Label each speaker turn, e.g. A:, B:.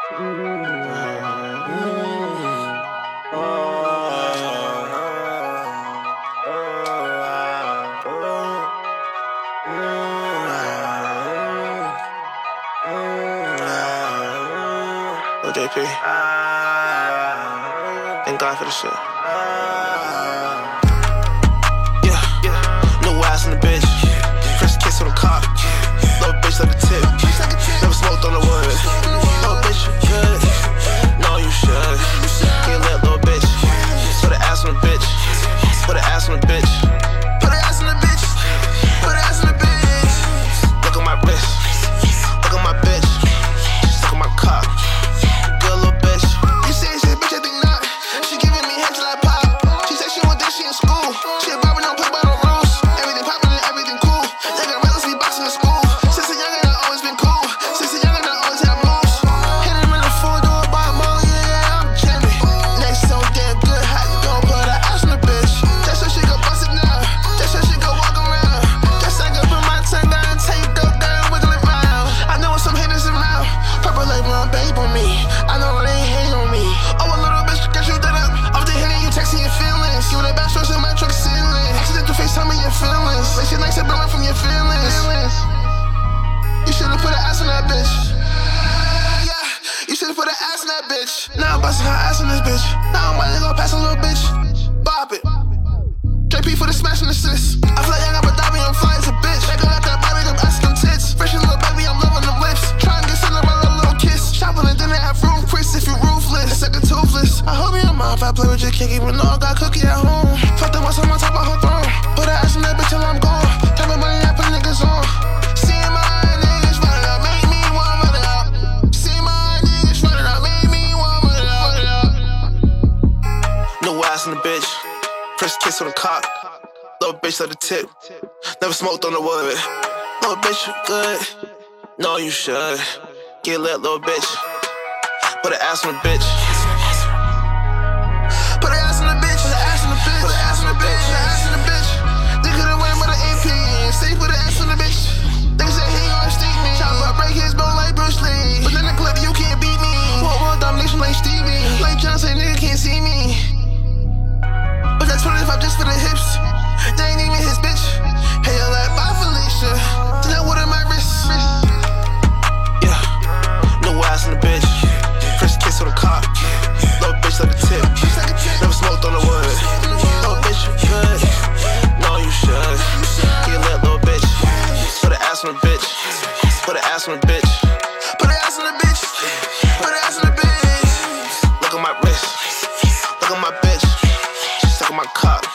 A: JP. Thank God for the shit. Yeah. No ass in the bitch. First kiss on the cock. Little bitch like a tip. Never smoked on the wood. Little bitch, you good. No, you should. Get lit, little bitch. Put the ass on the bitch. Put the ass on the bitch. Put the ass on the bitch. Put the ass on the bitch. Look at my wrist. Look at my bitch. Look at my cock. Good little bitch. You say shit, bitch, I think not. She giving me head till I pop. She said she want that, she in school. She a barber, don't play by the rules. Everything poppin' and everything cool. They got relentlessly boxing in school. Since a youngin', I always been cool. Since a youngin', I always had moves. Hit him in the full door by Molly, yeah, I'm jamming. Next so damn good, hot, gon' put her ass on the bitch. That's how she go bust it now. That's how she go walk around. That's how I go put my tongue down and take dope down, wiggle it round. I know some haters around. Purple label on babe on me. I know they hate on me. Oh, a little bitch, got you that up. Off the hitting, you texting your feelings. You the best in my truck ceiling. Accidental FaceTime in your feelings. Like shit nice and blowing from your feelings. You should've put an ass on that bitch. Yeah, you should've put an ass on that bitch. Now I'm busting her ass on this bitch. Now I'm about to go pass a little bitch. Bop it. JP for the smash and assist. I feel like young Abu Dhabi, I'm fly as a bitch. They go like that body, them ass them tits. Fresh little baby, I'm loving them lips. Try and get Cinderella, little kiss. Shopping and then they have room, Chris, if you ruthless. It's like a toothless. I hope your mouth, I play with your kid, even though I got cookie at home. Fuck the ones on top of her throne. Put her ass in that bitch till I'm gone. Type of money I put niggas on. Seeing my niggas running up, make me want run it up. See my niggas running up, make me want run it up. No ass in the bitch. First kiss on the cock. Little bitch like the tip. Never smoked on the wood. Little bitch, you good. No, you should. Get lit, little bitch. Put an ass on the bitch. Put an ass on the bitch. Put an ass on the bitch. Put an ass on the bitch. Put an ass on the bitch. They could've went with an AP. Say put an ass on the bitch. They said he gon' stick me. Chopper break his bone like Bruce Lee. But in the clip, you can't beat me. World domination like Stevie. Like Johnson, nigga can't see me. But that's 25 just for the hips. They ain't even his bitch. Hey, yo, like, bye, Felicia. Then I water my wrist. Yeah, no ass on the bitch. First kiss on the cock. Little bitch like a tip. Never smoked on the wood. Little bitch, you good. No, you should. Get lit, little bitch. Put an ass on the bitch. Put an ass on the bitch. Put an ass on the bitch. Put an ass on the bitch. Look at my wrist. Look at my bitch. Look at my cock.